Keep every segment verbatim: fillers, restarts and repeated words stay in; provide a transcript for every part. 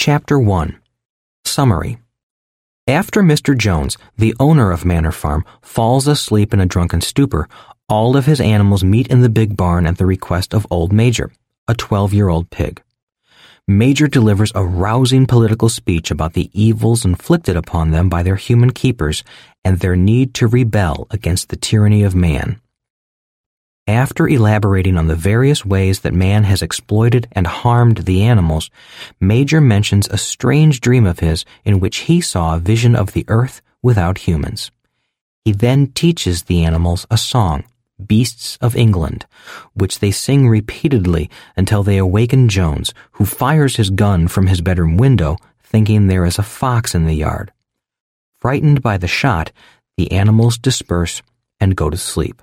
Chapter one. Summary. After Mister Jones, the owner of Manor Farm, falls asleep in a drunken stupor, all of his animals meet in the big barn at the request of Old Major, a twelve-year-old pig. Major delivers a rousing political speech about the evils inflicted upon them by their human keepers and their need to rebel against the tyranny of man. After elaborating on the various ways that man has exploited and harmed the animals, Major mentions a strange dream of his in which he saw a vision of the earth without humans. He then teaches the animals a song, Beasts of England, which they sing repeatedly until they awaken Jones, who fires his gun from his bedroom window, thinking there is a fox in the yard. Frightened by the shot, the animals disperse and go to sleep.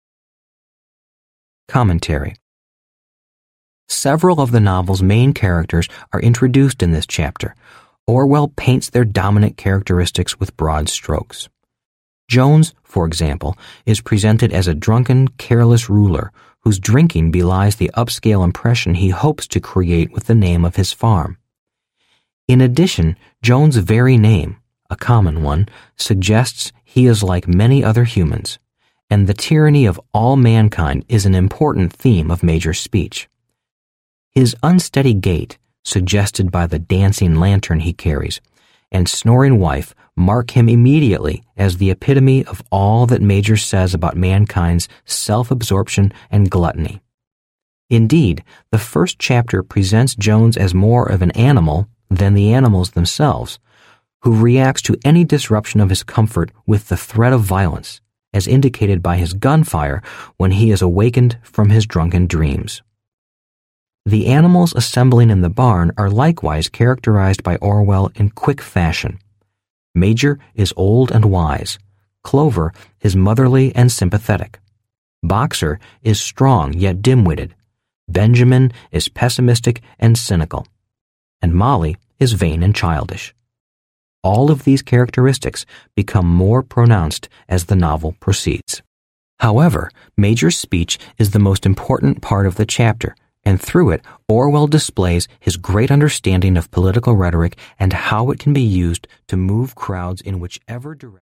Commentary. Several of the novel's main characters are introduced in this chapter. Orwell paints their dominant characteristics with broad strokes. Jones, for example, is presented as a drunken, careless ruler whose drinking belies the upscale impression he hopes to create with the name of his farm. In addition, Jones' very name, a common one, suggests he is like many other humans, and the tyranny of all mankind is an important theme of Major's speech. His unsteady gait, suggested by the dancing lantern he carries, and snoring wife mark him immediately as the epitome of all that Major says about mankind's self-absorption and gluttony. Indeed, the first chapter presents Jones as more of an animal than the animals themselves, who reacts to any disruption of his comfort with the threat of violence, as indicated by his gunfire when he is awakened from his drunken dreams. The animals assembling in the barn are likewise characterized by Orwell in quick fashion. Major is old and wise. Clover is motherly and sympathetic. Boxer is strong yet dim-witted. Benjamin is pessimistic and cynical. And Molly is vain and childish. All of these characteristics become more pronounced as the novel proceeds. However, Major's speech is the most important part of the chapter, and through it, Orwell displays his great understanding of political rhetoric and how it can be used to move crowds in whichever direction.